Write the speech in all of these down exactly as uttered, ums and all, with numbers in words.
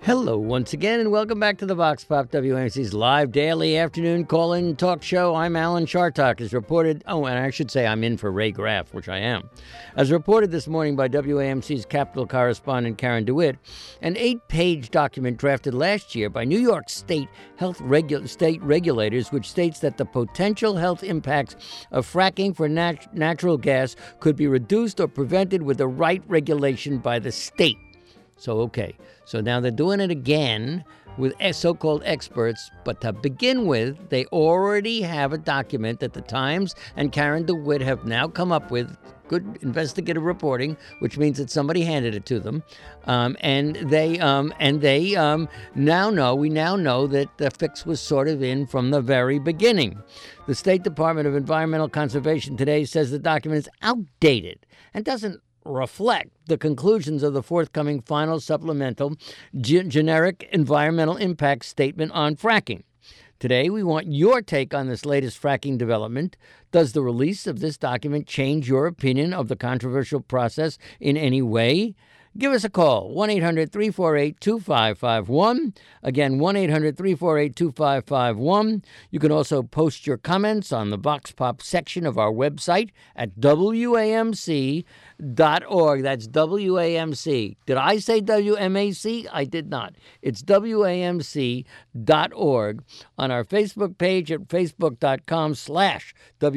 Hello once again, and welcome back to the Vox Pop, W A M C's live daily afternoon call-in talk show. I'm Alan Chartock. As reported, oh, and I should say I'm in for Ray Graff, which I am. As reported this morning by W A M C's Capitol correspondent Karen DeWitt, an eight-page document drafted last year by New York State health regu- state regulators, which states that the potential health impacts of fracking for nat- natural gas could be reduced or prevented with the right regulation by the state. So, okay, so now they're doing it again with so-called experts, but to begin with, they already have a document that the Times and Karen DeWitt have now come up with, good investigative reporting, which means that somebody handed it to them, um, and they um, and they um, now know, we now know that the fix was sort of in from the very beginning. The State Department of Environmental Conservation today says the document is outdated and doesn't reflect the conclusions of the forthcoming final supplemental ge- generic environmental impact statement on fracking. Today, we want your take on this latest fracking development. Does the release of this document change your opinion of the controversial process in any way? Give us a call, one eight hundred three four eight two five five one. Again, one eight hundred three four eight two five five one. You can also post your comments on the Vox Pop section of our website at W A M C dot org. That's W A M C. Did I say W M A C? I did not. It's W A M C dot org. On our Facebook page at facebook.com slash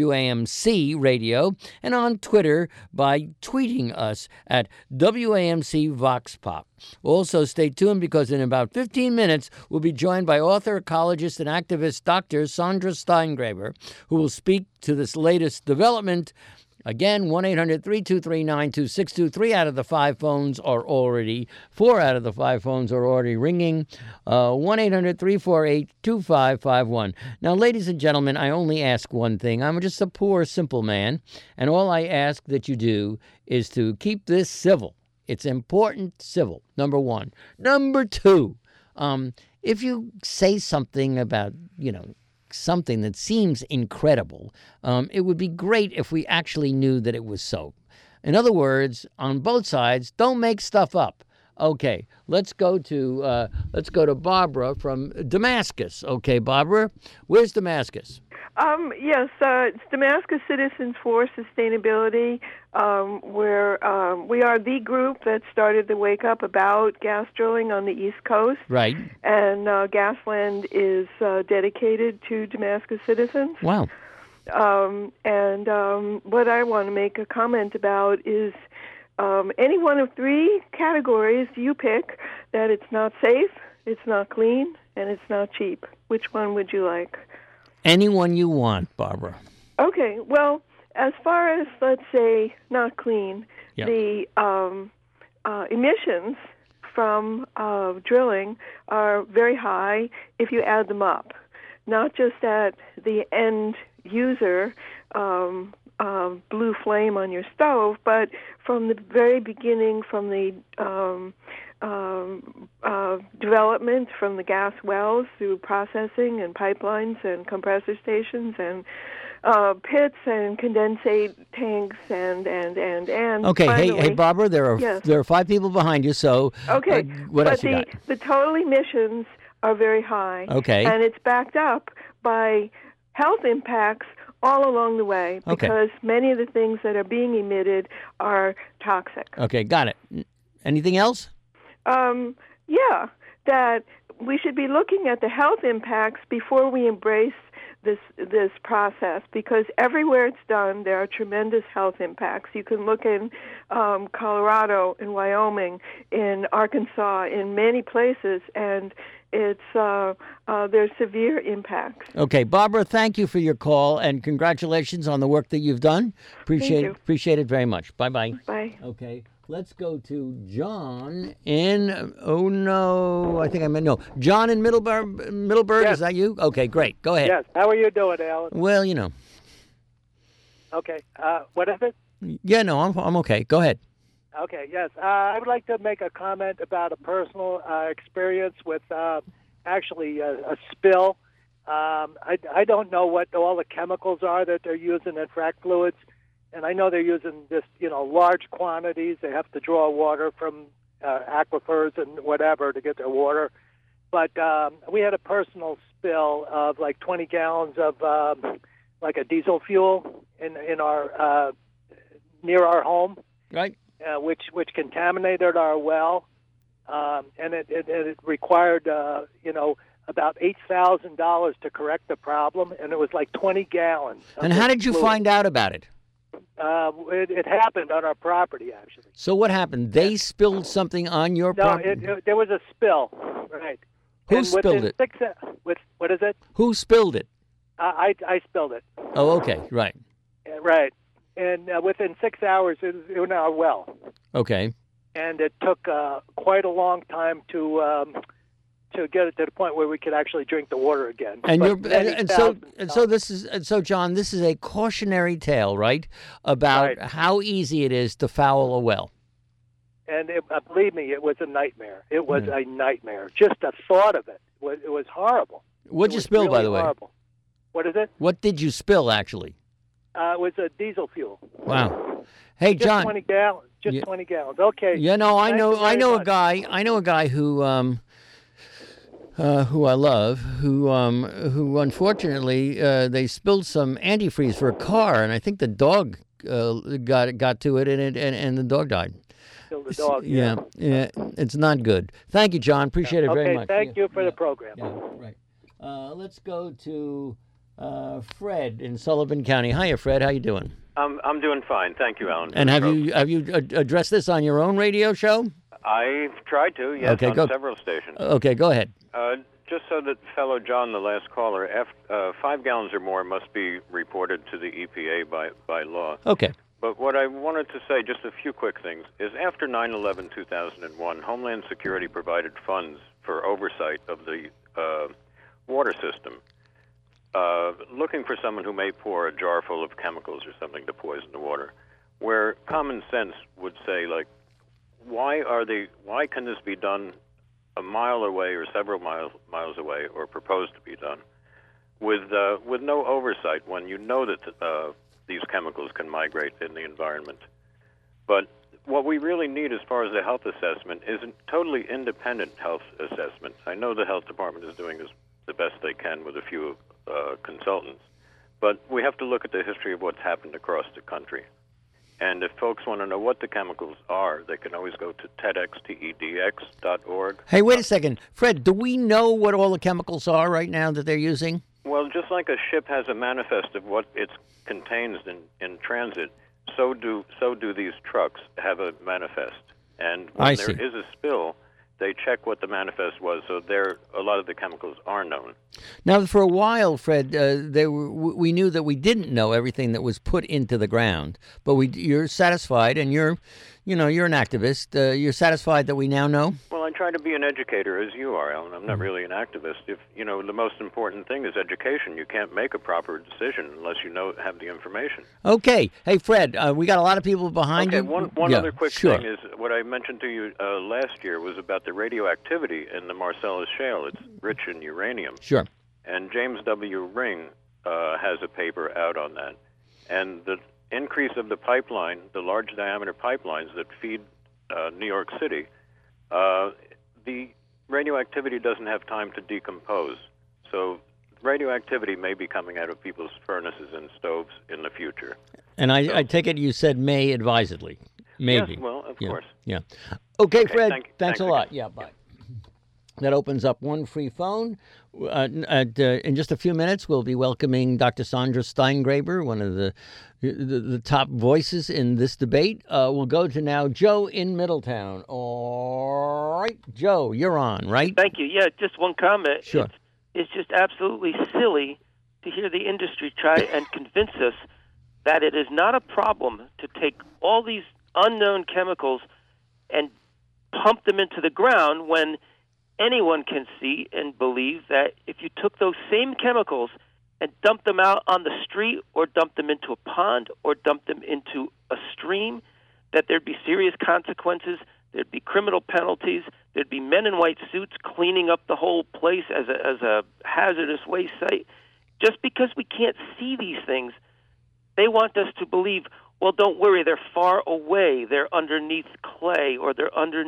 WAMC radio, and on Twitter by tweeting us at W A M C Vox Pop. Also, stay tuned because in about fifteen minutes, we'll be joined by author, ecologist, and activist Doctor Sandra Steingraber, who will speak to this latest development. Again, one eight hundred three two three nine two six two. Three out of the five phones are already, four out of the five phones are already ringing. Uh, one eight hundred three four eight two five five one. Now, ladies and gentlemen, I only ask one thing. I'm just a poor, simple man, and all I ask that you do is to keep this civil. It's important, civil, number one. Number two, um, if you say something about, you know, something that seems incredible, um, it would be great if we actually knew that it was so. In other words, on both sides, don't make stuff up. Okay, let's go to uh, let's go to Barbara from Damascus. Okay, Barbara, where's Damascus? Um, yes, uh, it's Damascus Citizens for Sustainability, um, where um, we are the group that started the wake up about gas drilling on the East Coast. Right. And uh, Gasland is uh, dedicated to Damascus citizens. Wow. Um, and um, what I want to make a comment about is um, any one of three categories you pick, that it's not safe, it's not clean, and it's not cheap. Which one would you like? Anyone you want, Barbara. Okay, well, as far as, let's say, not clean, yep. the um, uh, emissions from uh, drilling are very high if you add them up, not just at the end user um, uh, blue flame on your stove, but from the very beginning, from the um, Um, uh, development from the gas wells through processing and pipelines and compressor stations and uh, pits and condensate tanks and and and and. Okay, finally, hey, hey, Barbara, there are yes. there are five people behind you. So okay, uh, what but else you the got? the total emissions are very high. Okay, and it's backed up by health impacts all along the way because okay. many of the things that are being emitted are toxic. Okay, got it. Anything else? Um, yeah, that we should be looking at the health impacts before we embrace this this process, because everywhere it's done, there are tremendous health impacts. You can look in um, Colorado, in Wyoming, in Arkansas, in many places, and it's uh, uh, there's severe impacts. Okay, Barbara, thank you for your call, and congratulations on the work that you've done. Appreciate it, appreciate it very much. Bye-bye. Bye. Okay. Let's go to John in, oh no, I think I meant, no. John in Middleburg, Middleburg, yes. Is that you? Okay, great. Go ahead. Yes. How are you doing, Alan? Well, you know. Okay. Uh, what is it? Yeah, no, I'm I'm okay. Go ahead. Okay, yes. Uh, I would like to make a comment about a personal uh, experience with uh, actually a, a spill. Um, I, I don't know what all the chemicals are that they're using in frac fluids. And I know they're using this, you know, large quantities. They have to draw water from uh, aquifers and whatever to get their water. But um, we had a personal spill of like twenty gallons of um, like a diesel fuel in in our uh, near our home, right? Uh, which which contaminated our well, um, and it, it, it required uh, you know about eight thousand dollars to correct the problem, and it was like twenty gallons. And how did you fluid. find out about it? Uh, it? It happened on our property, actually. So what happened? They spilled something on your no, property? No, there was a spill, right. Who and spilled it? Six, with, what is it? Who spilled it? Uh, I, I spilled it. Oh, okay, right. Uh, right. And uh, within six hours, it was in our well. Okay. And it took uh, quite a long time to um, to get it to the point where we could actually drink the water again. And you're and, and so and so this is and so John, this is a cautionary tale, right? About right. how easy it is to foul a well. And it, uh, believe me, it was a nightmare. It was yeah. a nightmare. Just the thought of it was it was horrible. What'd it you spill, really by the way? Horrible. What is it? What did you spill, actually? Uh, it was a diesel fuel. Wow. Hey, just John. Twenty gallons. Just yeah. twenty gallons. Okay. You know, I Thank know, I know much. a guy. I know a guy who, um, uh, who I love, who, um, who unfortunately, uh, they spilled some antifreeze for a car, and I think the dog uh, got got to it, and it and, and the dog died. Killed the dog. Yeah, yeah, yeah, it's not good. Thank you, John. Appreciate it okay, very much. Thank yeah, you for yeah, the program. Yeah, right. Uh, let's go to uh, Fred in Sullivan County. Hiya, Fred. How you doing? I'm I'm doing fine, thank you, Alan. And have you have you ad- addressed this on your own radio show? I've tried to, yes, okay, on go. several stations. Okay, go ahead. Uh, just so that fellow John, the last caller, F, uh, five gallons or more must be reported to the E P A by, by law. Okay. But what I wanted to say, just a few quick things, is after nine eleven two thousand one, Homeland Security provided funds for oversight of the uh, water system. Uh, looking for someone who may pour a jar full of chemicals or something to poison the water, where common sense would say, like, why are they? Why can this be done a mile away or several miles miles away, or proposed to be done, with uh, with no oversight when you know that uh, these chemicals can migrate in the environment? But what we really need, as far as the health assessment, is a totally independent health assessment. I know the health department is doing this the best they can with a few uh, consultants, but we have to look at the history of what's happened across the country. And if folks want to know what the chemicals are, they can always go to TEDx, T E D X dot org. Hey, wait a second. Fred, do we know what all the chemicals are right now that they're using? Well, just like a ship has a manifest of what it contains in, in transit, so do so do these trucks have a manifest. And when I there see. is a spill, they check what the manifest was, so there a lot of the chemicals are known. Now, for a while, Fred, uh, they were, we knew that we didn't know everything that was put into the ground, but we you're satisfied, and you're, you know, you're an activist. Uh, you're satisfied that we now know? Well, I try to be an educator, as you are, Alan. I'm not really an activist. If you know, the most important thing is education. You can't make a proper decision unless you know have the information. Okay. Hey, Fred, uh, we got a lot of people behind okay, you. one, one yeah, other quick sure. thing is what I mentioned to you uh, last year was about the radioactivity in the Marcellus Shale. It's rich in uranium. Sure. And James W. Ring uh, has a paper out on that. And the increase of the pipeline, the large diameter pipelines that feed uh, New York City, uh, the radioactivity doesn't have time to decompose. So radioactivity may be coming out of people's furnaces and stoves in the future. And I, so, I take it you said may advisedly. Maybe. Yes, well, of yeah. course. Yeah. Okay, Okay, Fred, thank- thanks, thanks a again. lot. Yeah, bye. That opens up one free phone. Uh, at, uh, in just a few minutes, we'll be welcoming Doctor Sandra Steingraber, one of the the, the top voices in this debate. Uh, we'll go to now Joe in Middletown. All right, Joe, you're on, right? Thank you. Yeah, just one comment. Sure. It's, it's just absolutely silly to hear the industry try and convince us that it is not a problem to take all these unknown chemicals and pump them into the ground when anyone can see and believe that if you took those same chemicals and dumped them out on the street or dumped them into a pond or dumped them into a stream, that there'd be serious consequences, there'd be criminal penalties, there'd be men in white suits cleaning up the whole place as a, as a hazardous waste site. Just because we can't see these things, they want us to believe, well, don't worry, they're far away, they're underneath clay or they're underneath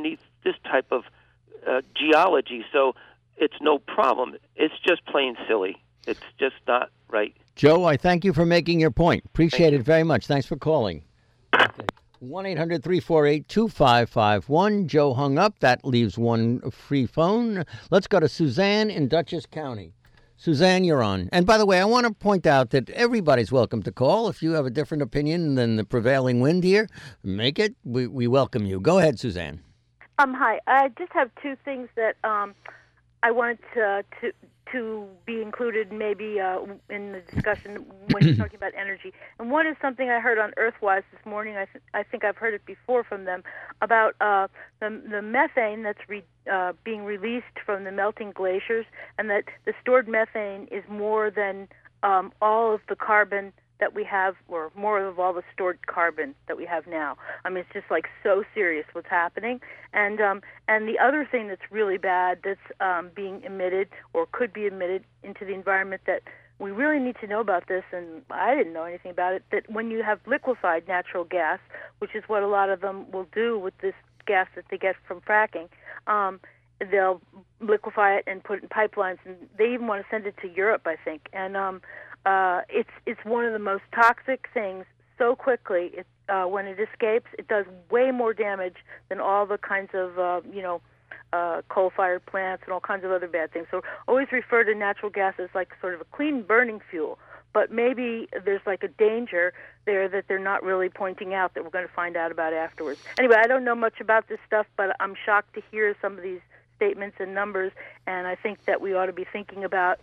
this type of uh, geology, so it's no problem. It's just plain silly. It's just not right. Joe, I thank you for making your point. Appreciate it very much. Thanks for calling. Okay. one eight hundred three four eight two five five one. Joe hung up. That leaves one free phone. Let's go to Suzanne in Dutchess County. Suzanne, you're on. And by the way, I want to point out that everybody's welcome to call. If you have a different opinion than the prevailing wind here, make it. We, we welcome you. Go ahead, Suzanne. Um, hi. I just have two things that um, I wanted to, to to be included maybe uh, in the discussion when you're talking about energy. And one is something I heard on Earthwise this morning. I, th- I think I've heard it before from them about uh, the, the methane that's re- uh, being released from the melting glaciers, and that the stored methane is more than um, all of the carbon that we have, or more of all the stored carbon that we have now. I mean, it's just like so serious what's happening. And um, and the other thing that's really bad that's um, being emitted or could be emitted into the environment that we really need to know about this, and I didn't know anything about it, that when you have liquefied natural gas, which is what a lot of them will do with this gas that they get from fracking, um, they'll liquefy it and put it in pipelines, and they even want to send it to Europe, I think. And um, Uh, it's it's one of the most toxic things. So quickly, it, uh, when it escapes, it does way more damage than all the kinds of uh, you know uh, coal-fired plants and all kinds of other bad things. So always refer to natural gas as like sort of a clean burning fuel. But maybe there's like a danger there that they're not really pointing out that we're going to find out about afterwards. Anyway, I don't know much about this stuff, but I'm shocked to hear some of these statements and numbers, and I think that we ought to be thinking about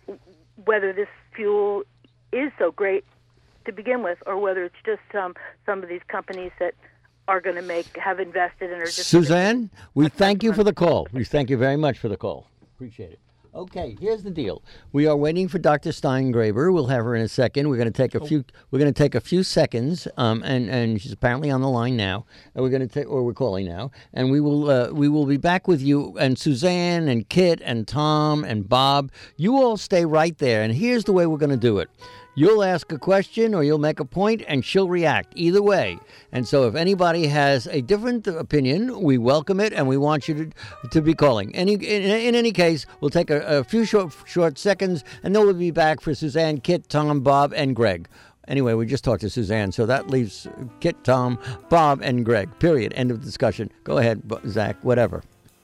whether this fuel is so great to begin with, or whether it's just um, some of these companies that are going to make have invested and are just. Suzanne, we thank you for the call. We thank you very much for the call. Appreciate it. Okay, here's the deal. We are waiting for Doctor Steingraber. We'll have her in a second. We're going to take a few. We're going to take a few seconds, um, and and she's apparently on the line now. And we're going to take, or we're calling now, and we will uh, we will be back with you. And Suzanne and Kit and Tom and Bob, you all stay right there. And here's the way we're going to do it. You'll ask a question or you'll make a point, and she'll react either way. And so if anybody has a different opinion, we welcome it, and we want you to to be calling. Any in, in any case, we'll take a, a few short short seconds, and then we'll be back for Suzanne, Kit, Tom, Bob, and Greg. Anyway, we just talked to Suzanne, so that leaves Kit, Tom, Bob, and Greg. Period. End of discussion. Go ahead, Zach. Whatever.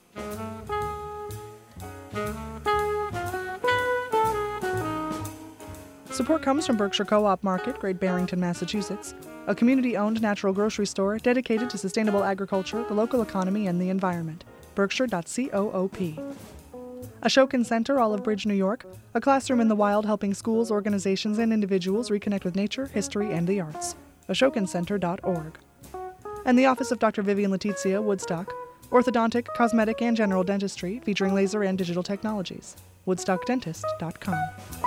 Support comes from Berkshire Co-op Market, Great Barrington, Massachusetts, a community-owned natural grocery store dedicated to sustainable agriculture, the local economy, and the environment. Berkshire dot coop. Ashokan Center, Olive Bridge, New York, a classroom in the wild helping schools, organizations, and individuals reconnect with nature, history, and the arts. ashokan center dot org. And the Office of Doctor Vivian Letizia, Woodstock, orthodontic, cosmetic, and general dentistry, featuring laser and digital technologies. woodstock dentist dot com.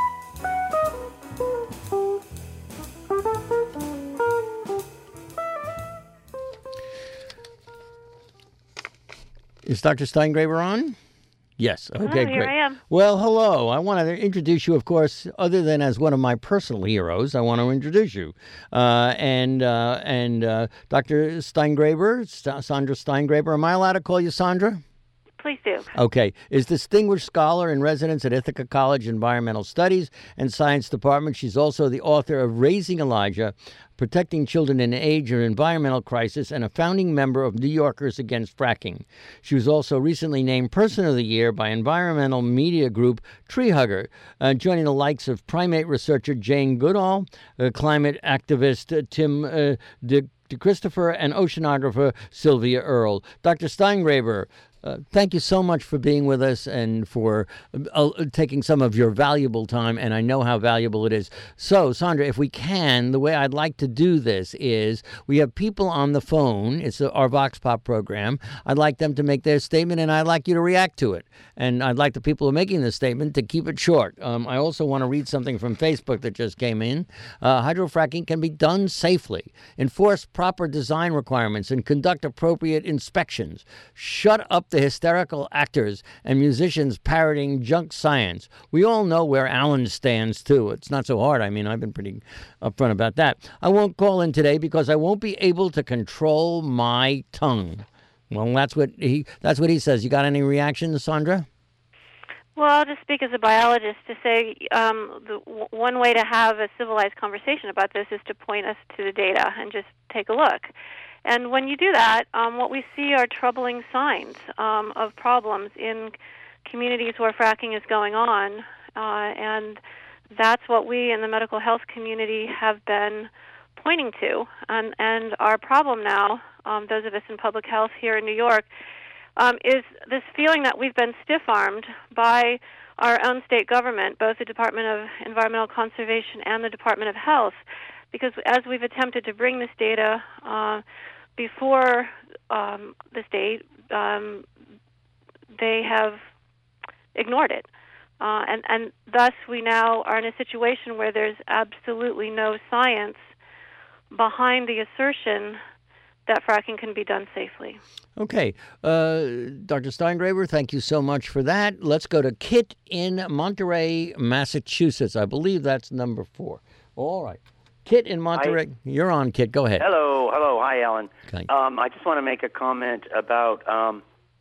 Is Doctor Steingraber on? Yes. Okay, oh, great. Here I am. Well, hello. I want to introduce you, of course, other than as one of my personal heroes, I want to introduce you. Uh, and uh, and uh, Doctor Steingraber, St- Sandra Steingraber. Am I allowed to call you Sandra? Please do. Okay. Is Distinguished Scholar in Residence at Ithaca College Environmental Studies and Science Department. She's also the author of Raising Elijah, Protecting Children in Age of Environmental Crisis, and a founding member of New Yorkers Against Fracking. She was also recently named Person of the Year by environmental media group Tree Hugger, uh, joining the likes of primate researcher Jane Goodall, uh, climate activist uh, Tim uh, De, De Christopher, and oceanographer Sylvia Earle. Doctor Steingraber, Uh, thank you so much for being with us and for uh, taking some of your valuable time, and I know how valuable it is. So, Sandra, if we can, the way I'd like to do this is we have people on the phone. It's our Vox Pop program. I'd like them to make their statement, and I'd like you to react to it. And I'd like the people who are making the statement to keep it short. Um, I also want to read something from Facebook that just came in. Uh, hydrofracking can be done safely. Enforce proper design requirements and conduct appropriate inspections. Shut up the hysterical actors and musicians parroting junk science. We all know where Alan stands, too. It's not so hard. I mean, I've been pretty upfront about that. I won't call in today because I won't be able to control my tongue. Well, that's what he that's what he says. You got any reactions, Sandra? Well, I'll just speak as a biologist to say um, the w- one way to have a civilized conversation about this is to point us to the data and just take a look. And when you do that, um, what we see are troubling signs um, of problems in communities where fracking is going on, uh, and that's what we in the medical health community have been pointing to. And, and our problem now, um, those of us in public health here in New York, um, is this feeling that we've been stiff-armed by our own state government, both the Department of Environmental Conservation and the Department of Health, because as we've attempted to bring this data uh, before um, the state, um, they have ignored it. Uh, and, and thus we now are in a situation where there's absolutely no science behind the assertion that fracking can be done safely. Okay. Uh, Doctor Steingraber, thank you so much for that. Let's go to Kit in Monterey, Massachusetts. I believe that's number four. All right. Kit in Monterey. Hi. You're on, Kit. Go ahead. Hello. Hello. Hi, Alan. Okay. Um, I just want to make a comment about um,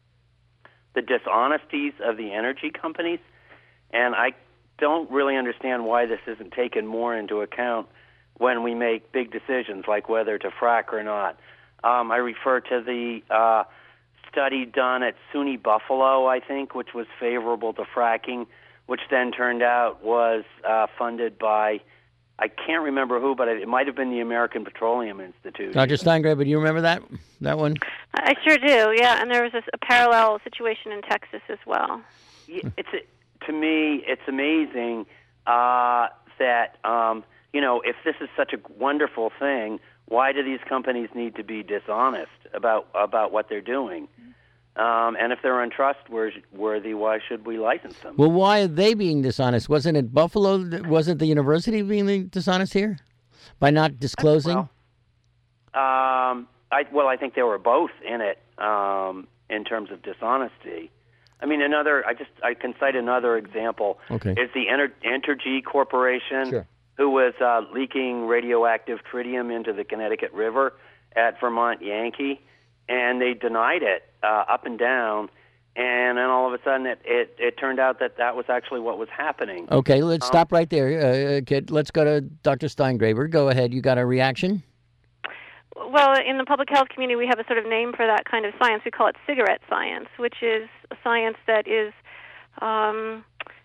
the dishonesties of the energy companies. And I don't really understand why this isn't taken more into account when we make big decisions like whether to frack or not. Um, I refer to the uh, study done at SUNY Buffalo, I think, which was favorable to fracking, which then turned out was uh, funded by, I can't remember who, but it might have been the American Petroleum Institute. Doctor Steingraber, do you remember that that one? I sure do, yeah. And there was a, a parallel situation in Texas as well. Yeah, it's a, to me, it's amazing uh, that, um, you know, if this is such a wonderful thing, why do these companies need to be dishonest about about what they're doing? Um, and if they're untrustworthy, why should we license them? Well, why are they being dishonest? Wasn't it Buffalo? Wasn't the university being dishonest here by not disclosing? Well, um, I, well, I think they were both in it um, in terms of dishonesty. I mean, another. I just I can cite another example. Okay. Is the Enter, Entergy Corporation, sure. who was uh, leaking radioactive tritium into the Connecticut River at Vermont Yankee, and they denied it uh, up and down, and then all of a sudden it, it, it turned out that that was actually what was happening. Okay, let's um, stop right there, uh, kid. Let's go to Doctor Steingraber. Go ahead. You got a reaction? Well, in the public health community, we have a sort of name for that kind of science. We call it cigarette science, which is a science that is um,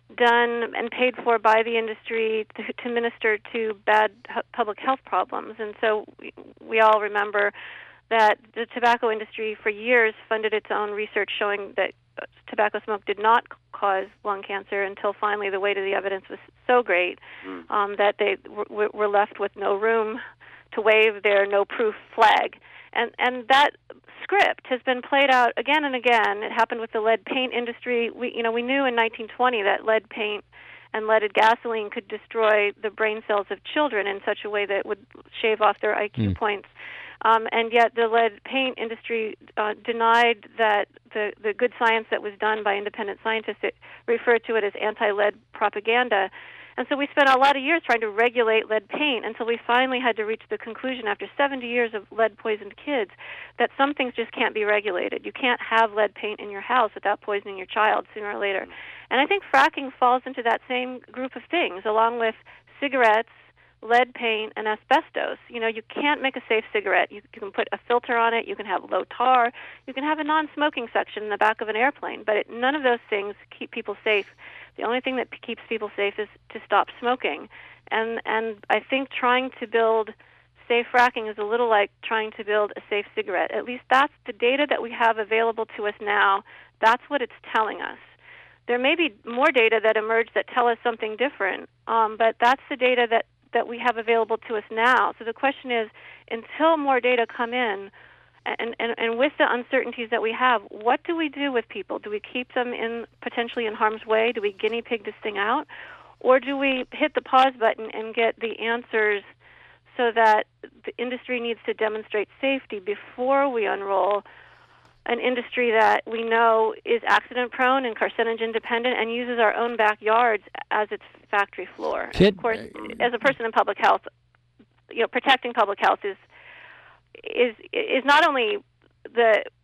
done and paid for by the industry to, to minister to bad public health problems. And so we, we all remember that the tobacco industry for years funded its own research showing that tobacco smoke did not cause lung cancer until finally the weight of the evidence was so great um, that they w- were left with no room to wave their no proof flag. And and that script has been played out again and again. It happened with the lead paint industry. We you know we knew in nineteen twenty that lead paint and leaded gasoline could destroy the brain cells of children in such a way that it would shave off their I Q mm. points. Um, and yet the lead paint industry uh, denied that the, the good science that was done by independent scientists, it referred to it as anti-lead propaganda. And so we spent a lot of years trying to regulate lead paint until we finally had to reach the conclusion after seventy years of lead-poisoned kids that some things just can't be regulated. You can't have lead paint in your house without poisoning your child sooner or later. And I think fracking falls into that same group of things, along with cigarettes, lead paint, and asbestos. You know, you can't make a safe cigarette. You, you can put a filter on it. You can have low tar. You can have a non-smoking section in the back of an airplane. But it, none of those things keep people safe. The only thing that p- keeps people safe is to stop smoking. And and I think trying to build safe fracking is a little like trying to build a safe cigarette. At least that's the data that we have available to us now. That's what it's telling us. There may be more data that emerge that tell us something different, um, but that's the data that, that we have available to us now. So the question is, until more data come in, And, and and with the uncertainties that we have, what do we do with people? Do we keep them in potentially in harm's way? Do we guinea pig this thing out? Or do we hit the pause button and get the answers so that the industry needs to demonstrate safety before we unroll an industry that we know is accident-prone and carcinogen-dependent and uses our own backyards as its factory floor? Kid, and of course, as a person in public health, you know, protecting public health is is is not only the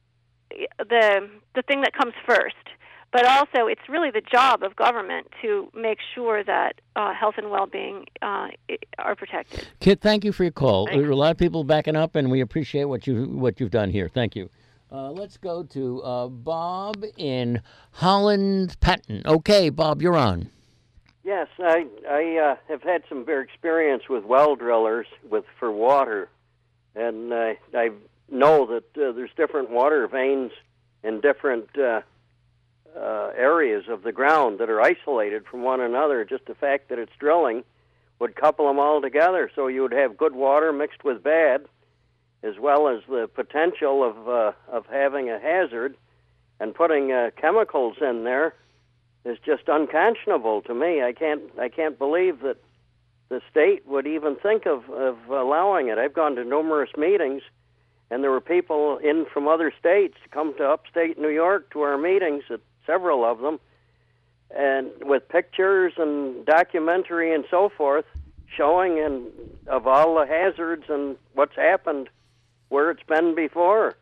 the the thing that comes first. But also, it's really the job of government to make sure that uh, health and well-being uh, are protected. Kit, thank you for your call. Thanks. There are a lot of people backing up, and we appreciate what you what you've done here. Thank you. Uh, let's go to uh, Bob in Holland Patton. Okay, Bob, you're on. Yes, I I uh, have had some very experience with well drillers with for water, and uh, I know that uh, there's different water veins in different uh, uh, areas of the ground that are isolated from one another. Just the fact that it's drilling would couple them all together, so you would have good water mixed with bad, as well as the potential of uh, of having a hazard, and putting uh, chemicals in there is just unconscionable to me. I can't I can't believe that the state would even think of, of allowing it. I've gone to numerous meetings, and there were people in from other states to come to upstate New York to our meetings, at several of them, and with pictures and documentary and so forth, showing and of all the hazards and what's happened where it's been before.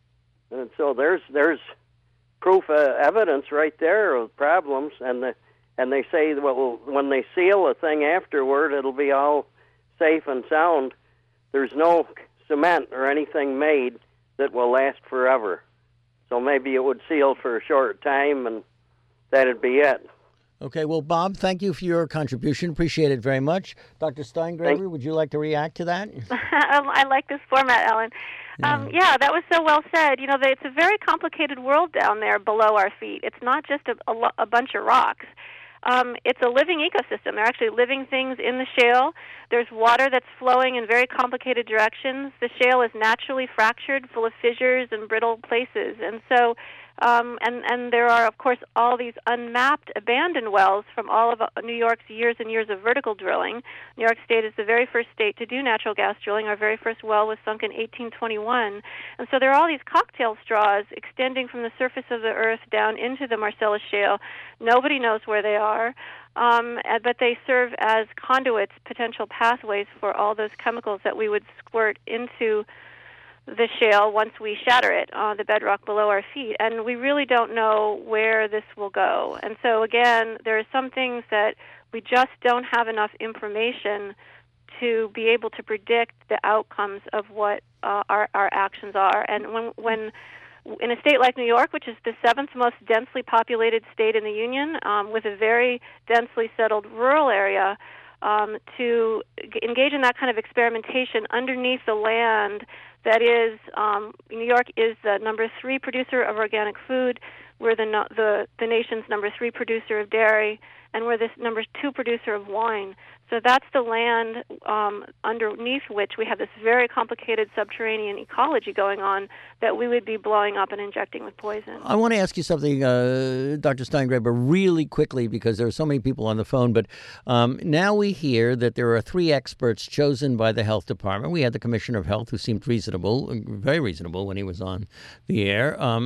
And so there's there's proof, uh, evidence right there of problems, and the, and they say, well, when they seal a thing afterward, it'll be all safe and sound. There's no cement or anything made that will last forever. So maybe it would seal for a short time, and that'd be it. Okay, well, Bob, thank you for your contribution. Appreciate it very much. Doctor Steingraber, would you like to react to that? I like this format, Alan. Yeah. Um, yeah, that was so well said. You know, it's a very complicated world down there below our feet. It's not just a, a, a bunch of rocks. Um, it's a living ecosystem. There are actually living things in the shale. There's water that's flowing in very complicated directions. The shale is naturally fractured, full of fissures and brittle places. And so, um, and, and there are, of course, all these unmapped abandoned wells from all of New York's years and years of vertical drilling. New York State is the very first state to do natural gas drilling. Our very first well was sunk in eighteen twenty-one. And so there are all these cocktail straws extending from the surface of the earth down into the Marcellus Shale. Nobody knows where they are. Um, but they serve as conduits, potential pathways for all those chemicals that we would squirt into the shale once we shatter it on the bedrock below our feet. And we really don't know where this will go. And so, again, there are some things that we just don't have enough information to be able to predict the outcomes of what uh, our, our actions are. And when when in a state like New York, which is the seventh most densely populated state in the Union, um, with a very densely settled rural area, um, to g- engage in that kind of experimentation underneath the land that is, um, New York is the number three producer of organic food. We're the, no- the the nation's number three producer of dairy, and we're the number two producer of wine. So that's the land um, underneath which we have this very complicated subterranean ecology going on that we would be blowing up and injecting with poison. I want to ask you something, uh, Doctor Steingraber, really quickly, because there are so many people on the phone. But um, now we hear that there are three experts chosen by the health department. We had the Commissioner of Health, who seemed reasonable, very reasonable when he was on the air, um,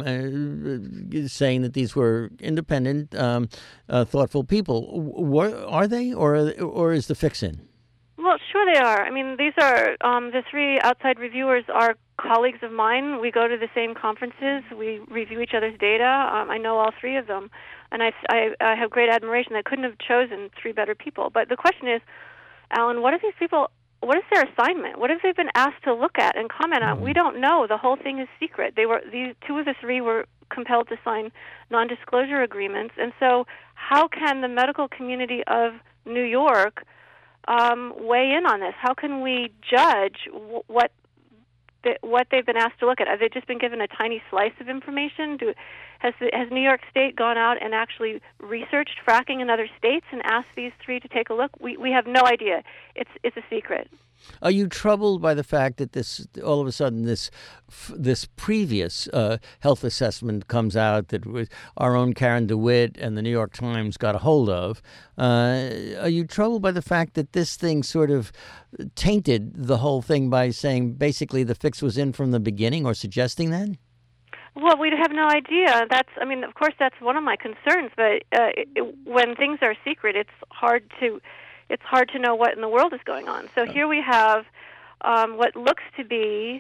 uh, saying that these were independent, um, uh, thoughtful people. What, are they, or or is the fix in? Well, sure they are. I mean, these are, um, the three outside reviewers are colleagues of mine. We go to the same conferences. We review each other's data. Um, I know all three of them. And I, I, I have great admiration. I couldn't have chosen three better people. But the question is, Alan, what are these people, what is their assignment? What have they been asked to look at and comment on? We don't know. The whole thing is secret. They were, these two of the three were compelled to sign non-disclosure agreements. And so how can the medical community of New York um, weigh in on this? How can we judge w- what the, what they've been asked to look at? Have they just been given a tiny slice of information? Do, has, the, has New York State gone out and actually researched fracking in other states and asked these three to take a look? We we have no idea. It's it's a secret. Are you troubled by the fact that this, all of a sudden, this this previous uh, health assessment comes out that was our own Karen DeWitt and the New York Times got a hold of? Uh, are you troubled by the fact that this thing sort of tainted the whole thing by saying basically the fix was in from the beginning, or suggesting that? Well, we have no idea. That's, I mean, of course, that's one of my concerns. But uh, it, when things are secret, it's hard to. It's hard to know what in the world is going on. So here we have um, what looks to be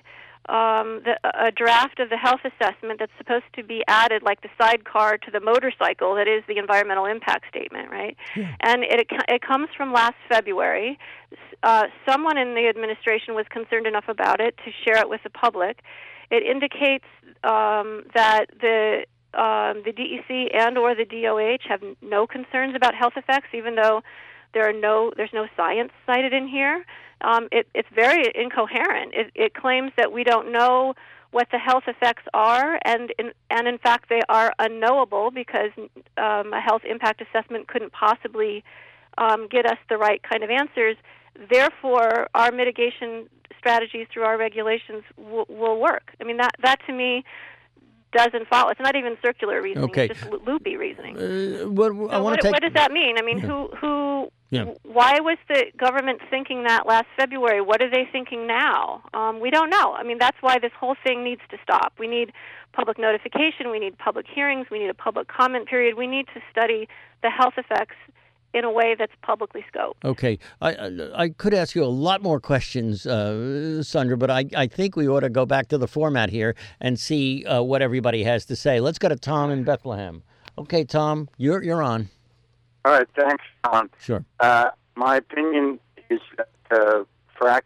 um, the, a draft of the health assessment that's supposed to be added like the sidecar to the motorcycle that is the environmental impact statement, right? Yeah. And it, it comes from last February. Uh, someone in the administration was concerned enough about it to share it with the public. It indicates um, that the um, the D E C and or the D O H have no concerns about health effects, even though there are no there's no science cited in here. Um, it, it's very incoherent. It, it claims that we don't know what the health effects are, and in, and in fact they are unknowable because um, a health impact assessment couldn't possibly um, get us the right kind of answers. Therefore, our mitigation strategies through our regulations w- will work. I mean, that that to me doesn't follow. It's not even circular reasoning. Okay. It's just loopy reasoning. Uh, what, so I what, take... what does that mean? I mean, yeah. who who? Yeah. Why was the government thinking that last February? What are they thinking now? Um, we don't know. I mean, that's why this whole thing needs to stop. We need public notification. We need public hearings. We need a public comment period. We need to study the health effects in a way that's publicly scoped. Okay. I, I I could ask you a lot more questions, uh, Sandra, but I, I think we ought to go back to the format here and see uh, what everybody has to say. Let's go to Tom in Bethlehem. Okay, Tom, you're you're on. All right, thanks, Alan. Sure. Uh, my opinion is that uh, frac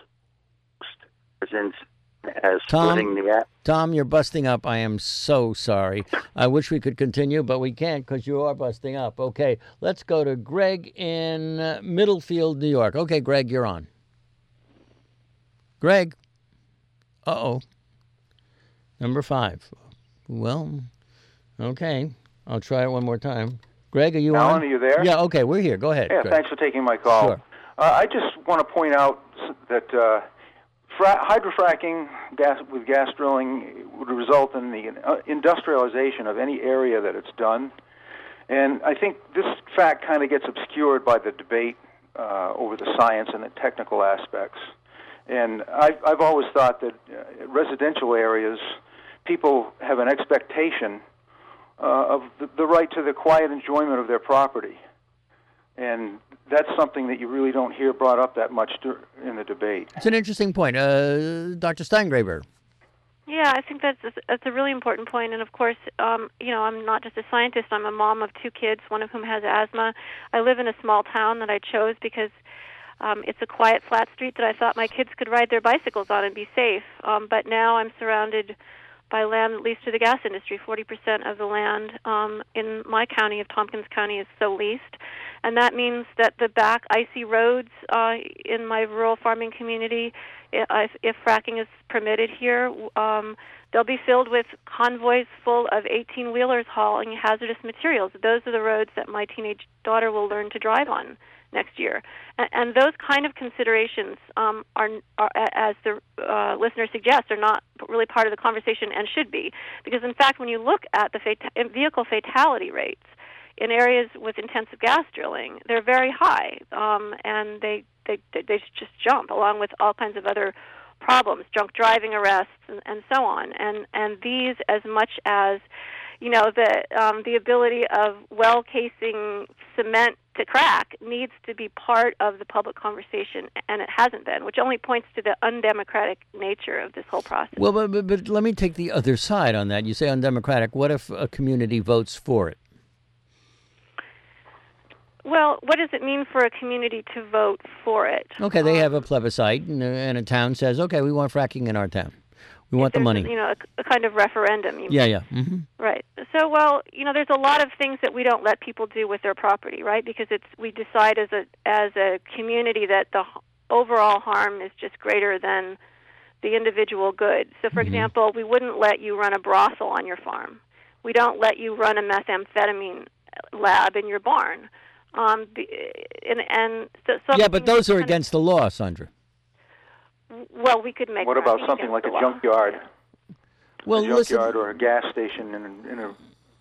as splitting the app. Tom, you're busting up. I am so sorry. I wish we could continue, but we can't because you are busting up. Okay, let's go to Greg in uh, Middlefield, New York. Okay, Greg, you're on. Greg. Uh-oh. Number five. Well, okay. I'll try it one more time. Greg, are you Alan, on? are you there? Yeah, okay, we're here. Go ahead. Yeah, Greg. thanks for taking my call. Sure. Uh, I just want to point out that uh, fra- hydrofracking gas, with gas drilling would result in the uh, industrialization of any area that it's done. And I think this fact kind of gets obscured by the debate uh, over the science and the technical aspects. And I've, I've always thought that uh, residential areas, people have an expectation Uh, of the, the right to the quiet enjoyment of their property. And that's something that you really don't hear brought up that much dur- in the debate. It's an interesting point. Uh, Doctor Steingraber. Yeah, I think that's, that's a really important point. And, of course, um, you know, I'm not just a scientist. I'm a mom of two kids, one of whom has asthma. I live in a small town that I chose because um, it's a quiet, flat street that I thought my kids could ride their bicycles on and be safe. Um, but now I'm surrounded by land that leased to the gas industry. forty percent of the land um, in my county of Tompkins County is so leased. And that means that the back icy roads uh, in my rural farming community, if, if fracking is permitted here, um, they'll be filled with convoys full of eighteen-wheelers hauling hazardous materials. Those are the roads that my teenage daughter will learn to drive on next year. And, and those kind of considerations um, are, are, as the uh, listener suggests, are not really part of the conversation and should be. Because, in fact, when you look at the fata- vehicle fatality rates in areas with intensive gas drilling, they're very high, um, and they, they, they just jump along with all kinds of other problems, drunk driving arrests, and, and so on. And, and these, as much as you know, the um, the ability of well casing cement to crack needs to be part of the public conversation, and it hasn't been, which only points to the undemocratic nature of this whole process. Well, but, but, but let me take the other side on that. You say undemocratic. What if a community votes for it? Well, what does it mean for a community to vote for it? Okay, they um, have a plebiscite, and a, and a town says, okay, we want fracking in our town. We want the money. You know, a, a kind of referendum. You yeah, mean. yeah. Mm-hmm. Right. So, well, you know, there's a lot of things that we don't let people do with their property, right? Because it's we decide as a as a community that the overall harm is just greater than the individual good. So, for mm-hmm. example, we wouldn't let you run a brothel on your farm. We don't let you run a methamphetamine lab in your barn. Um, and and so yeah, but those are against the law, Sandra. Well, we could make. What about something like a junkyard? Well, a junkyard listen, or a gas station in a, in a dense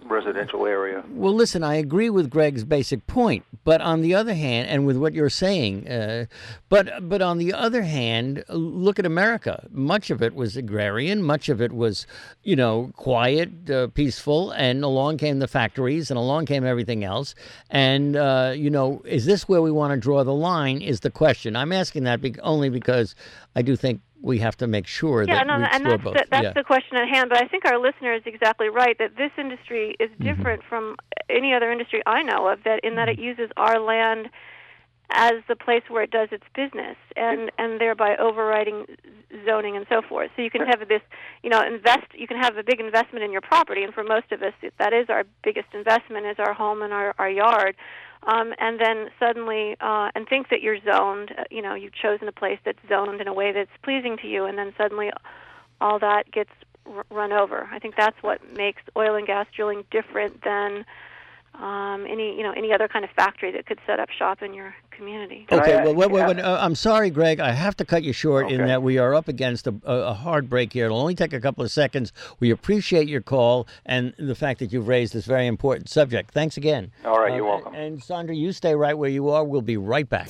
residential area. Well, listen, I agree with Greg's basic point, but on the other hand, and with what you're saying, uh, but but on the other hand, look at America. Much of it was agrarian, much of it was, you know, quiet, uh, peaceful, and along came the factories, and along came everything else. And uh, you know, is this where we want to draw the line? Is the question. I'm asking that be- only because I do think we have to make sure yeah, that no, we and explore that's both. the, that's yeah. the question at hand. But I think our listener is exactly right that this industry is different mm-hmm. from any other industry I know of. That in that it uses our land as the place where it does its business, and and thereby overriding zoning and so forth. So you can have this, you know, invest. You can have a big investment in your property, and for most of us, that is our biggest investment is our home and our our yard. Um, and then suddenly, uh, and think that you're zoned, uh, you know, you've chosen a place that's zoned in a way that's pleasing to you, and then suddenly all that gets r- run over. I think that's what makes oil and gas drilling different than um, any, you know, any other kind of factory that could set up shop in your community. Okay, well, wait, wait, wait, uh, I'm sorry, Greg. I have to cut you short okay. in that we are up against a, a hard break here. It'll only take a couple of seconds. We appreciate your call and the fact that you've raised this very important subject. Thanks again. All right, uh, you're welcome. And Sandra, you stay right where you are. We'll be right back.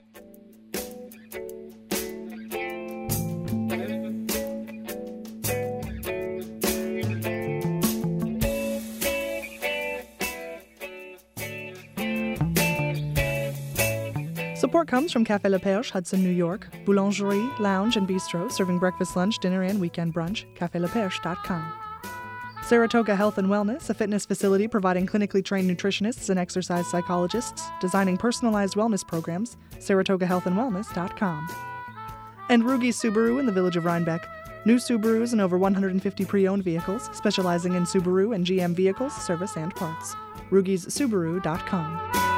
Support comes from Café La Perche, Hudson, New York, Boulangerie, Lounge, and Bistro, serving breakfast, lunch, dinner, and weekend brunch, cafe la perche dot com. Saratoga Health and Wellness, a fitness facility providing clinically trained nutritionists and exercise psychologists, designing personalized wellness programs, saratoga health and wellness dot com. And Rugi Subaru in the village of Rhinebeck, new Subarus and over one hundred fifty pre-owned vehicles, specializing in Subaru and G M vehicles, service, and parts. Rugis Subaru dot com.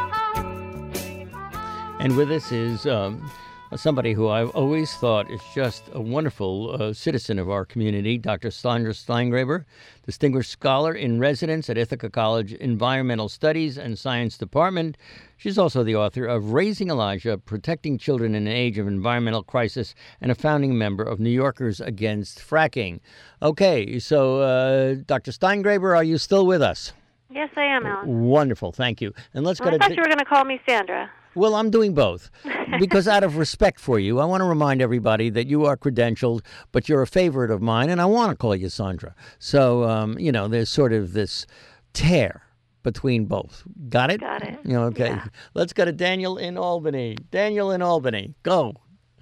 And with us is um, somebody who I've always thought is just a wonderful uh, citizen of our community, Doctor Sandra Steingraber, Distinguished Scholar in Residence at Ithaca College Environmental Studies and Science Department. She's also the author of Raising Elijah, Protecting Children in an Age of Environmental Crisis, and a founding member of New Yorkers Against Fracking. Okay, so uh, Doctor Steingraber, are you still with us? Yes, I am, Alan. Wonderful, thank you. And let's well, go I to. thought you were going to call me Sandra. Well, I'm doing both because out of respect for you, I want to remind everybody that you are credentialed, but you're a favorite of mine, and I want to call you Sandra. So, um, you know, there's sort of this tear between both. Got it? Got it. You know, okay. Yeah. Let's go to Daniel in Albany. Daniel in Albany, go.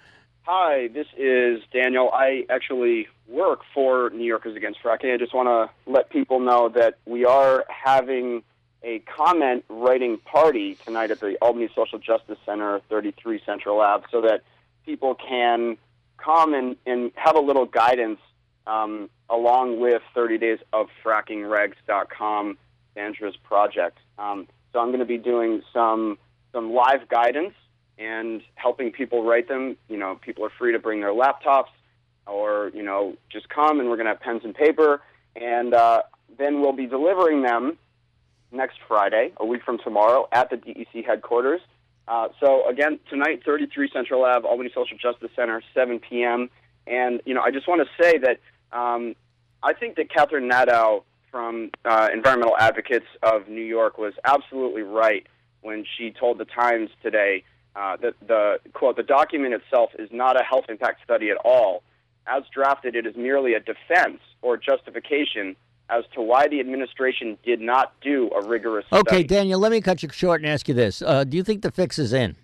Hi, this is Daniel. I actually work for New Yorkers Against Fracking. I just want to let people know that we are having a comment writing party tonight at the Albany Social Justice Center, thirty-three Central Ave, so that people can come and, and have a little guidance um, along with thirty days of fracking regs dot com, Sandra's project. Um, so I'm going to be doing some some live guidance and helping people write them. You know, people are free to bring their laptops or, you know, just come, and we're going to have pens and paper, and uh, then we'll be delivering them next Friday, a week from tomorrow, at the D E C headquarters. Uh, so, again, tonight, thirty-three Central Ave, Albany Social Justice Center, seven p.m. And, you know, I just want to say that um, I think that Catherine Nadeau from uh, Environmental Advocates of New York was absolutely right when she told the Times today uh, that the, quote, the document itself is not a health impact study at all. As drafted, it is merely a defense or justification as to why the administration did not do a rigorous study. Okay, Daniel, let me cut you short and ask you this. Uh, do you think the fix is in?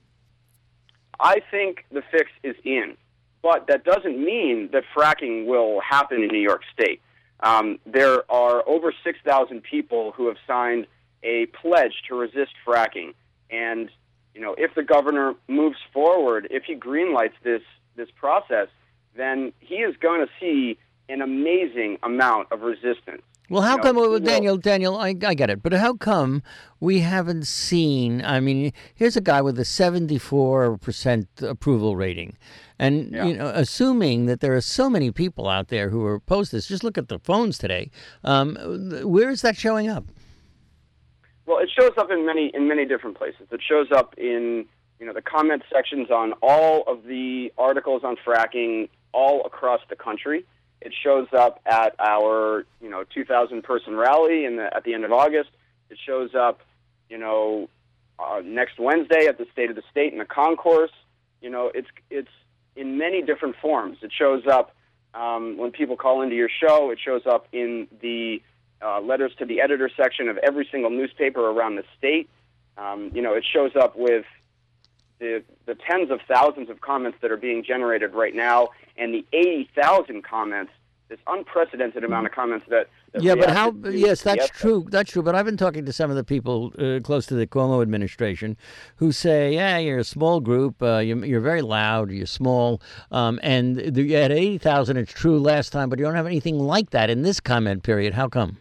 I think the fix is in, but that doesn't mean that fracking will happen in New York State. Um, there are over six thousand people who have signed a pledge to resist fracking. And, you know, if the governor moves forward, if he greenlights this, this process, then he is going to see an amazing amount of resistance. Well, how you know, come, well, will, Daniel, Daniel, I, I get it, but how come we haven't seen, I mean, here's a guy with a seventy-four percent approval rating, and, yeah. you know, assuming that there are so many people out there who are opposed to this, just look at the phones today, um, where is that showing up? Well, it shows up in many in many different places. It shows up in, you know, the comment sections on all of the articles on fracking all across the country. It shows up at our, you know, two thousand person rally in the, at the end of August. It shows up, you know, uh, next Wednesday at the State of the State in the concourse. You know, it's it's in many different forms. It shows up um, when people call into your show. It shows up in the uh, letters to the editor section of every single newspaper around the state. Um, you know, it shows up with the the tens of thousands of comments that are being generated right now, and the eighty thousand comments, this unprecedented amount of comments that, that yeah, we but have how? to do Yes, that's yesterday. true. That's true. But I've been talking to some of the people uh, close to the Cuomo administration who say, "Yeah, you're a small group. Uh, you're, you're very loud. You're small, um, and the, you had eighty thousand. It's true last time, but you don't have anything like that in this comment period. How come?"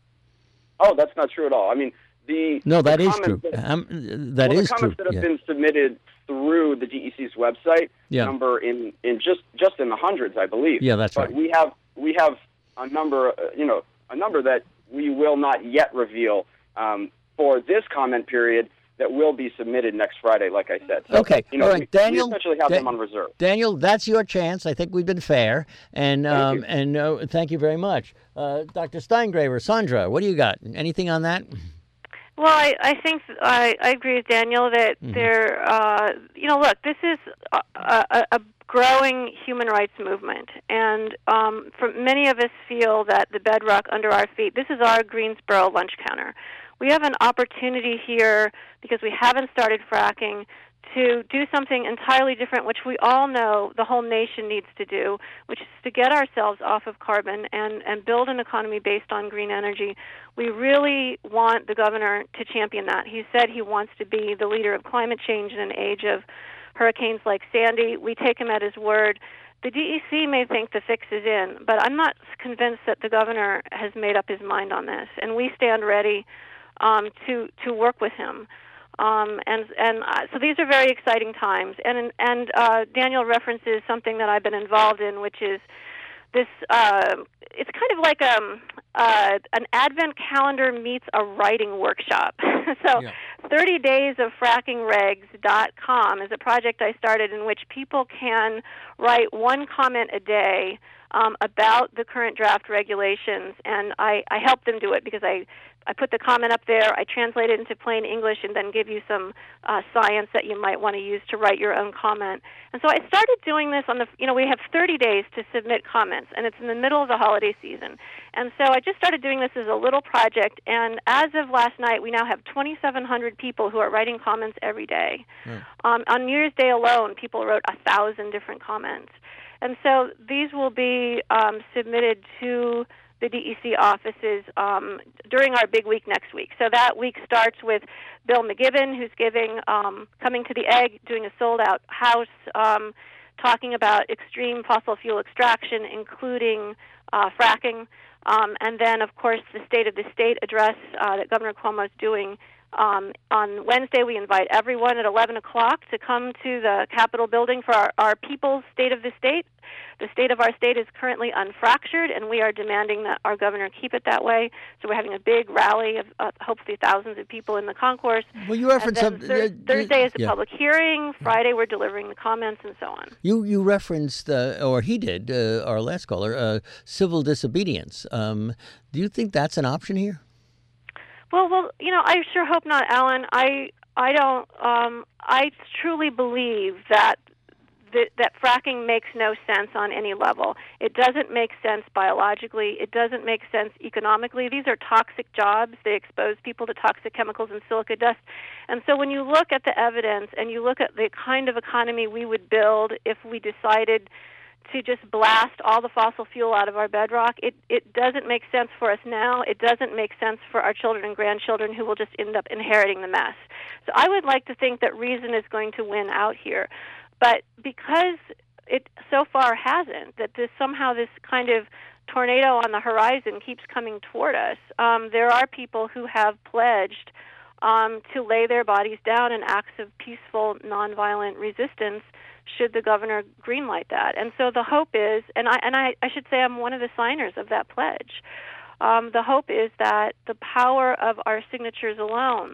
Oh, that's not true at all. I mean, the No, that the is true. comments That, Um, that well, is the comments true. that have Yeah. been submitted through the D E C's website Yeah. number in, in just just in the hundreds, I believe. Yeah, that's but right. we have we have a number, uh, you know, a number that we will not yet reveal um, for this comment period that will be submitted next Friday, like I said. So, Okay. you know, All right, we, Daniel. we essentially have Da- them on reserve. Daniel, that's your chance. I think we've been fair, and Thank um, you. and uh, thank you very much, uh, Doctor Steingraber. Sandra, what do you got? Anything on that? Well, I, I think I, I agree with Daniel that Mhm. there, uh, you know, look, this is a, a, a growing human rights movement, and um, for many of us feel that the bedrock under our feet, this is our Greensboro lunch counter. We have an opportunity here because we haven't started fracking to do something entirely different, which we all know the whole nation needs to do, which is to get ourselves off of carbon and, and build an economy based on green energy. We really want the governor to champion that. He said he wants to be the leader of climate change in an age of hurricanes like Sandy. We take him at his word. The D E C may think the fix is in, but I'm not convinced that the governor has made up his mind on this, and we stand ready um, to to work with him. Um, and and uh, so these are very exciting times. And and uh, Daniel references something that I've been involved in, which is this. Uh, it's kind of like um, uh, an advent calendar meets a writing workshop. so, Yeah. thirty days of fracking regs dot com is a project I started in which people can write one comment a day um, about the current draft regulations, and I, I help them do it because I. I put the comment up there, I translate it into plain English, and then give you some uh, science that you might want to use to write your own comment. And so I started doing this on the, you know, we have thirty days to submit comments, and it's in the middle of the holiday season. And so I just started doing this as a little project, and as of last night, we now have twenty-seven hundred people who are writing comments every day. Um, on New Year's Day alone, people wrote one thousand different comments. And so these will be um, submitted to the D E C offices um, during our big week next week. So that week starts with Bill McGibbon, who's giving um, coming to the egg, doing a sold-out house, um, talking about extreme fossil fuel extraction, including uh, fracking, um, and then, of course, the State of the State address uh, that Governor Cuomo is doing. Um, on Wednesday, we invite everyone at eleven o'clock to come to the Capitol building for our, our People's State of the State. The state of our state is currently unfractured, and we are demanding that our governor keep it that way. So we're having a big rally of uh, hopefully thousands of people in the concourse. Well, you referenced and then some- Thur- uh, Thursday is the yeah. public hearing. Friday, we're delivering the comments, and so on. You you referenced, uh, or he did, uh, our last caller, uh, civil disobedience. Um, do you think that's an option here? Well, well, you know, I sure hope not, Alan. I I don't. Um, I truly believe that. That, that fracking makes no sense on any level. It doesn't make sense biologically. It doesn't make sense economically. These are toxic jobs. They expose people to toxic chemicals and silica dust. And so when you look at the evidence and you look at the kind of economy we would build if we decided to just blast all the fossil fuel out of our bedrock, it, it doesn't make sense for us now. It doesn't make sense for our children and grandchildren who will just end up inheriting the mess. So I would like to think that reason is going to win out here. But because it so far hasn't, that this somehow this kind of tornado on the horizon keeps coming toward us, um, there are people who have pledged um, to lay their bodies down in acts of peaceful, nonviolent resistance should the governor greenlight that. And so the hope is, and I and I, I should say I'm one of the signers of that pledge, um, the hope is that the power of our signatures alone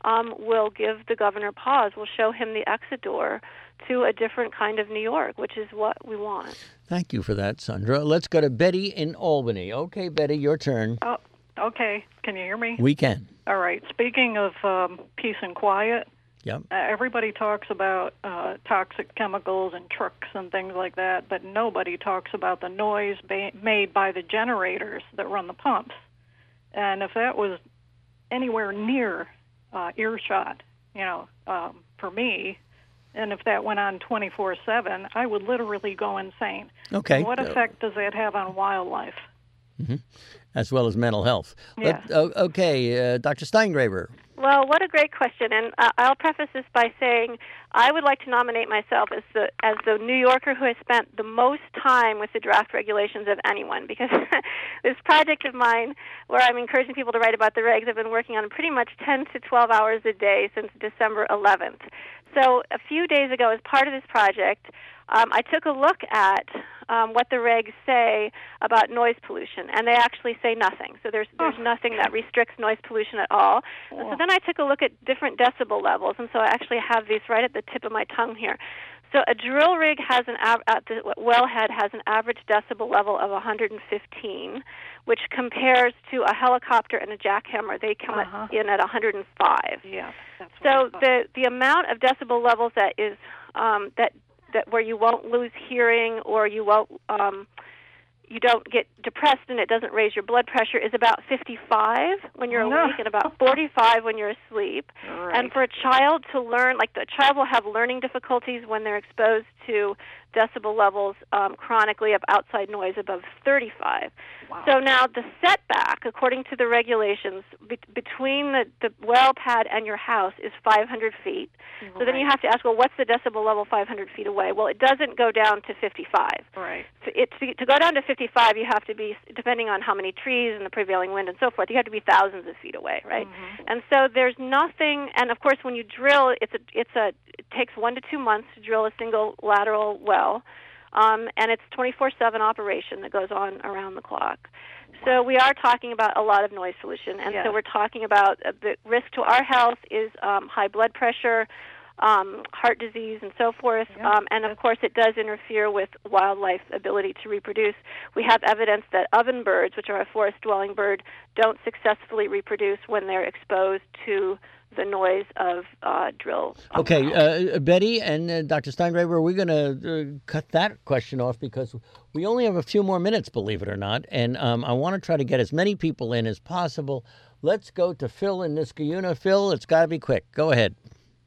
um, will give the governor pause, will show him the exit door to a different kind of New York, which is what we want. Thank you for that, Sandra. Let's go to Betty in Albany. Okay, Betty, your turn. Oh, okay. Can you hear me? We can. All right. Speaking of um, peace and quiet, yep. uh, everybody talks about uh, toxic chemicals and trucks and things like that, but nobody talks about the noise ba- made by the generators that run the pumps. And if that was anywhere near uh, earshot, you know, um, for me, and if that went on twenty-four seven, I would literally go insane. Okay. And what effect does that have on wildlife? Mm-hmm. As well as mental health. Yeah. Let, uh, okay, uh, Doctor Steingraber. Well, what a great question. And uh, I'll preface this by saying I would like to nominate myself as the as the New Yorker who has spent the most time with the draft regulations of anyone, because this project of mine where I'm encouraging people to write about the regs, I've been working on pretty much ten to twelve hours a day since December eleventh. So a few days ago, as part of this project, um, I took a look at um, what the regs say about noise pollution, and they actually say nothing. So there's there's nothing that restricts noise pollution at all. And so then I took a look at different decibel levels, and so I actually have these right at the tip of my tongue here. So a drill rig has an av- at the wellhead has an average decibel level of one hundred fifteen, which compares to a helicopter and a jackhammer. They come uh-huh. in at one hundred five. Yeah. That's so the the amount of decibel levels that is um, that that where you won't lose hearing or you won't um, you don't get depressed and it doesn't raise your blood pressure is about fifty-five when you're no. awake and about forty-five when you're asleep. Right. And for a child to learn, like the child will have learning difficulties when they're exposed to decibel levels um, chronically of outside noise above thirty-five. Wow. So now the setback, according to the regulations, be- between the, the well pad and your house is five hundred feet. Right. So then you have to ask, well, what's the decibel level five hundred feet away? Well, it doesn't go down to fifty-five. Right. So it, to, to go down to fifty-five, you have to be, depending on how many trees and the prevailing wind and so forth, you have to be thousands of feet away, right? Mm-hmm. And so there's nothing, and of course when you drill, it's a, it's a, it takes one to two months to drill a single lateral well, um, and it's twenty-four seven operation that goes on around the clock. So we are talking about a lot of noise pollution, and yeah. so we're talking about uh, the risk to our health is um, high blood pressure, um, heart disease, and so forth. Yeah. Um, and of course, it does interfere with wildlife's ability to reproduce. We have evidence that oven birds, which are a forest-dwelling bird, don't successfully reproduce when they're exposed to the noise of uh, drill. Okay, uh, Betty and uh, Doctor Steingraber, we're going to uh, cut that question off because we only have a few more minutes, believe it or not, and um, I want to try to get as many people in as possible. Let's go to Phil in Niskayuna. Phil, it's got to be quick. Go ahead.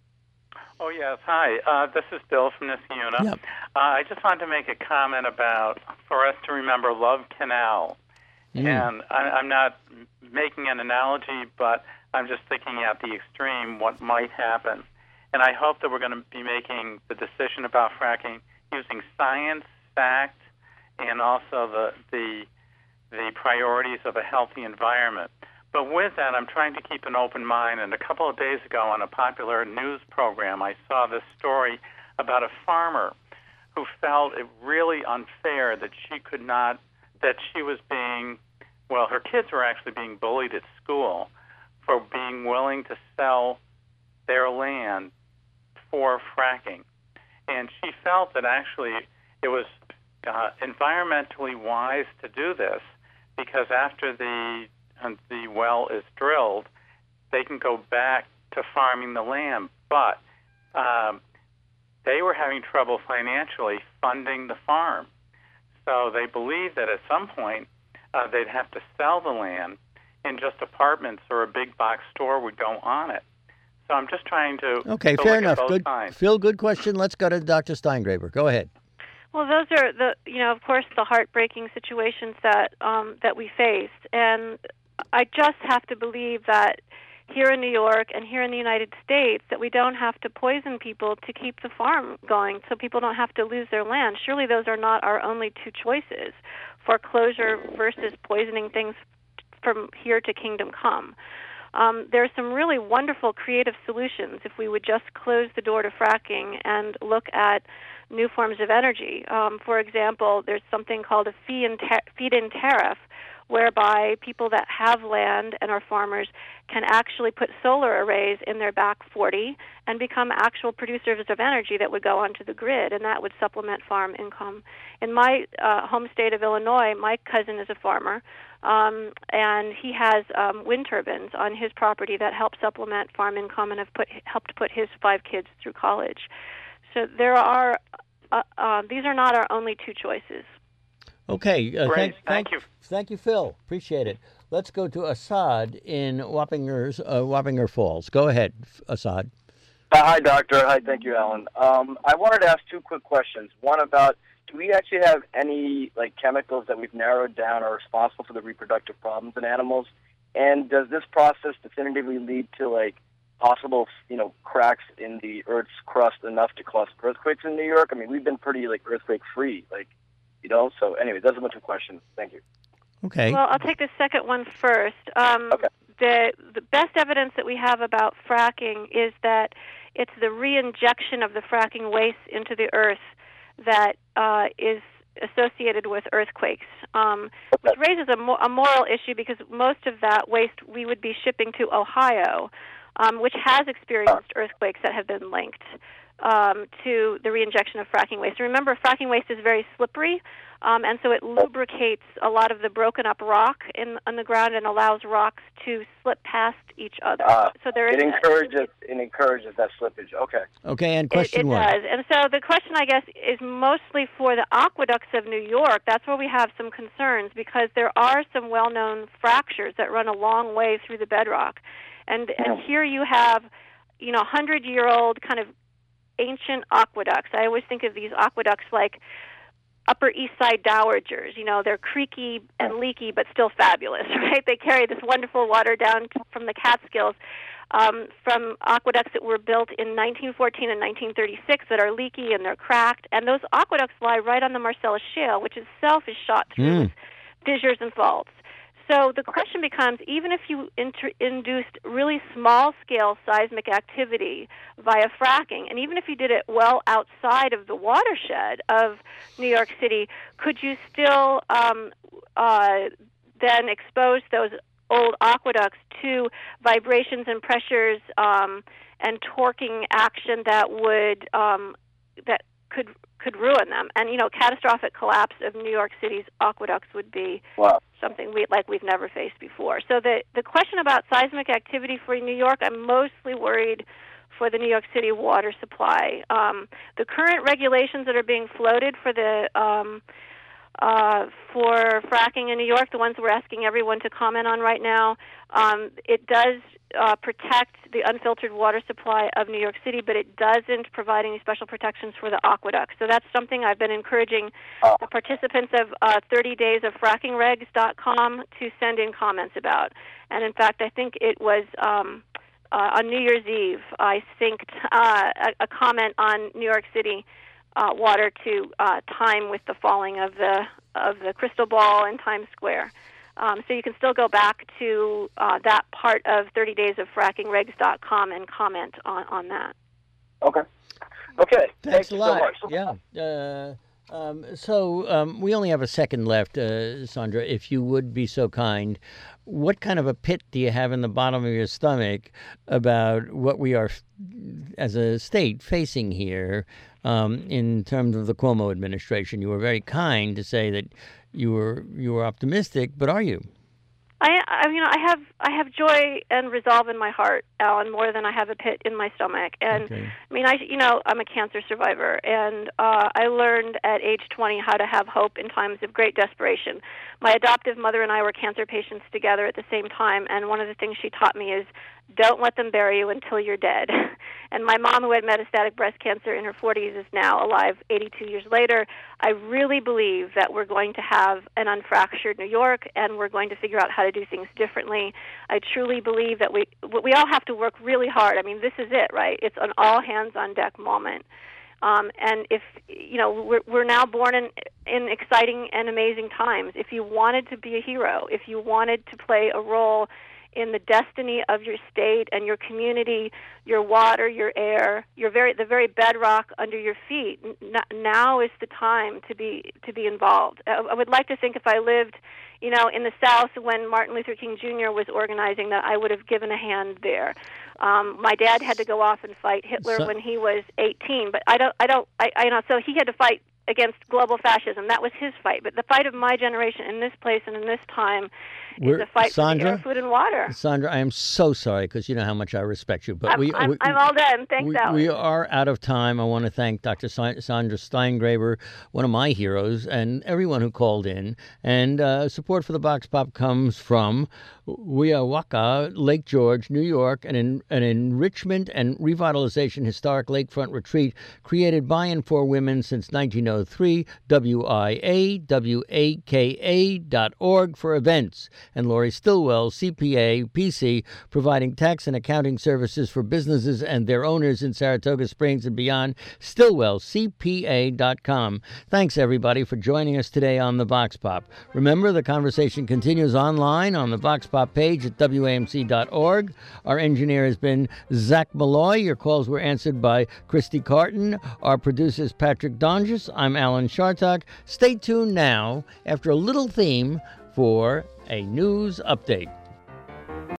Oh, yes. Hi. Uh, this is Bill from Niskayuna. Yep. Uh, I just wanted to make a comment about, for us to remember Love Canal. Mm. And I, I'm not making an analogy, but I'm just thinking at the extreme what might happen. And I hope that we're going to be making the decision about fracking using science, fact, and also the the, the priorities of a healthy environment. But with that, I'm trying to keep an open mind. And a couple of days ago on a popular news program, I saw this story about a farmer who felt it really unfair that she could not, that she was being, well, her kids were actually being bullied at school for being willing to sell their land for fracking. And she felt that actually it was uh, environmentally wise to do this because after the the well is drilled, they can go back to farming the land. But um, they were having trouble financially funding the farm. So they believed that at some point uh, they'd have to sell the land and just apartments or a big box store would go on it. So I'm just trying to... Okay, to fair look at enough. both Good, sides. Phil, good question. Let's go to Doctor Steingraber. Go ahead. Well, those are the, you know, of course, the heartbreaking situations that um, that we faced, and I just have to believe that here in New York and here in the United States that we don't have to poison people to keep the farm going so people don't have to lose their land. Surely those are not our only two choices, foreclosure versus poisoning things from here to kingdom come. Um, there are some really wonderful creative solutions if we would just close the door to fracking and look at new forms of energy. Um, for example, there's something called a feed-in ta- feed-in tariff, whereby people that have land and are farmers can actually put solar arrays in their back forty and become actual producers of energy that would go onto the grid, and that would supplement farm income. In my uh, home state of Illinois, my cousin is a farmer, um, and he has um, wind turbines on his property that help supplement farm income and have put helped put his five kids through college. So there are uh, uh, these are not our only two choices. Okay, uh, Great. thank, Thank thank you. Thank you, Phil. Appreciate it. Let's go to Assad in Wappinger's, uh, Wappinger Falls. Go ahead, Assad. Uh, hi, Doctor. Hi, thank you, Alan. Um, I wanted to ask two quick questions. One about, do we actually have any like chemicals that we've narrowed down are responsible for the reproductive problems in animals? And does this process definitively lead to like possible, you know, cracks in the Earth's crust enough to cause earthquakes in New York? I mean, we've been pretty like earthquake free, like, you know. So anyway, that's a bunch of questions. Thank you. Okay. Well, I'll take the second one first. Um, okay. The the best evidence that we have about fracking is that it's the reinjection of the fracking waste into the earth that uh, is associated with earthquakes, um, which raises a, mo- a moral issue because most of that waste we would be shipping to Ohio, um, which has experienced earthquakes that have been linked um, to the reinjection of fracking waste. Remember, fracking waste is very slippery, um, and so it lubricates a lot of the broken up rock in on the ground and allows rocks to slip past each other. Uh, so there it is encourages it encourages that slippage. Okay. Okay, and question it, it one. does. And so the question, I guess, is mostly for the aqueducts of New York. That's where we have some concerns because there are some well-known fractures that run a long way through the bedrock. And, and here you have, you know, hundred-year-old kind of ancient aqueducts. I always think of these aqueducts like Upper East Side dowagers. You know, they're creaky and leaky, but still fabulous, right? They carry this wonderful water down from the Catskills, um, from aqueducts that were built in nineteen fourteen and nineteen thirty-six that are leaky and they're cracked. And those aqueducts lie right on the Marcellus Shale, which itself is shot through Mm. with fissures and faults. So the question becomes, even if you inter- induced really small-scale seismic activity via fracking, and even if you did it well outside of the watershed of New York City, could you still um, uh, then expose those old aqueducts to vibrations and pressures um, and torquing action that would um, that could could ruin them? And you know, catastrophic collapse of New York City's aqueducts would be wow. something we like we've never faced before. So the the question about seismic activity for New York, I'm mostly worried for the New York City water supply. Um, the current regulations that are being floated for the um, uh, for fracking in New York, the ones we're asking everyone to comment on right now, um, it does uh, protect the unfiltered water supply of New York City, but it doesn't provide any special protections for the aqueducts. So that's something I've been encouraging the participants of uh, thirty days of fracking regs dot com to send in comments about. And in fact, I think it was um, uh, on New Year's Eve, I synced uh, a, a comment on New York City uh, water to uh, time with the falling of the of the crystal ball in Times Square. Um, so you can still go back to uh, that part of thirty days of fracking regs dot com and comment on, on that. Okay. Okay. Thanks Thank a you lot. so much. Yeah. Uh, um, so um, we only have a second left, uh, Sandra. If you would be so kind, what kind of a pit do you have in the bottom of your stomach about what we are, as a state, facing here um, in terms of the Cuomo administration? You were very kind to say that you were you were optimistic, but are you? I, I you know I have I have joy and resolve in my heart, Alan, more than I have a pit in my stomach. And Okay. I mean, I you know I'm a cancer survivor, and uh, I learned at age twenty how to have hope in times of great desperation. My adoptive mother and I were cancer patients together at the same time, and one of the things she taught me is don't let them bury you until you're dead. And my mom, who had metastatic breast cancer in her forties, is now alive eighty-two years later. I really believe that we're going to have an unfractured New York, and we're going to figure out how to do things differently. I truly believe that we we all have to work really hard. I mean, this is it, right? It's an all-hands-on-deck moment. Um, and if, you know, we're, we're now born in, in exciting and amazing times. If you wanted to be a hero, if you wanted to play a role in the destiny of your state and your community, your water, your air, your very the very bedrock under your feet. N- now is the time to be to be involved. I, I would like to think if I lived, you know, in the South when Martin Luther King Junior was organizing, that I would have given a hand there. Um, my dad had to go off and fight Hitler So- when he was eighteen, but I don't, I don't, I, I you know, so he had to fight against global fascism. That was his fight. But the fight of my generation in this place and in this time We're- is a fight Sandra? for the air, food, and water. Sandra, I am so sorry because you know how much I respect you. But I'm, we, I'm, we, I'm all done. Thanks, we, Alan. we are out of time. I want to thank Doctor Si- Sandra Steingraber, one of my heroes, and everyone who called in. And uh, support for the Vox Pop comes from Weowaka, Lake George, New York, an, en- an enrichment and revitalization historic lakefront retreat created by and for women since nineteen oh three. W I A W A K A dot org for events. And Lori Stillwell, C P A, P C, providing tax and accounting services for businesses and their owners in Saratoga Springs and beyond. Stillwell C P A dot com. Thanks, everybody, for joining us today on the Vox Pop. Remember, the conversation continues online on the Vox Pop page at W A M C dot org. Our engineer has been Zach Malloy. Your calls were answered by Christy Carton. Our producer is Patrick Donges. I'm Alan Chartock. Stay tuned now after a little theme for a news update.